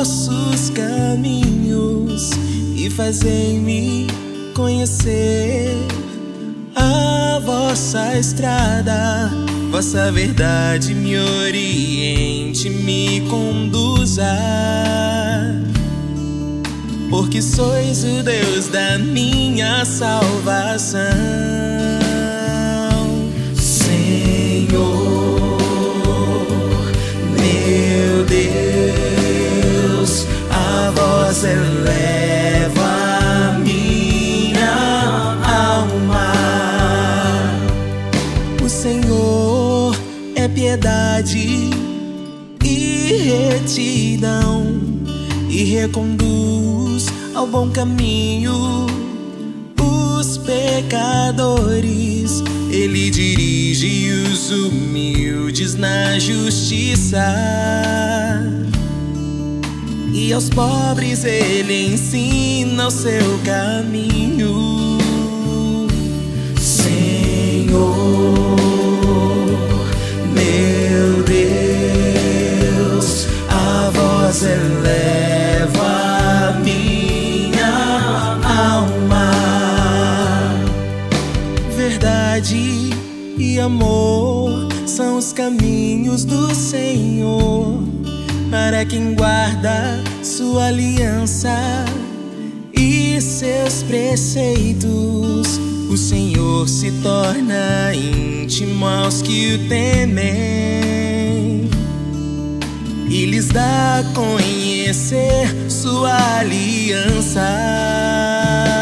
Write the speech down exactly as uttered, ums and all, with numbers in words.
vossos caminhos e fazei-me conhecer a vossa estrada. Vossa verdade me oriente, me conduza, porque sois o Deus da minha salvação. Senhor, meu Deus, a voz eleva a minha alma. O Senhor é piedade e retidão, e reconduz ao bom caminho os pecadores. Ele dirige os humildes na justiça, e aos pobres ele ensina o seu caminho. Senhor, meu Deus, a voz eleva a minha alma. Verdade e amor são os caminhos do Senhor, para quem guarda sua aliança e seus preceitos. O Senhor se torna íntimo aos que o temem e lhes dá a conhecer sua aliança.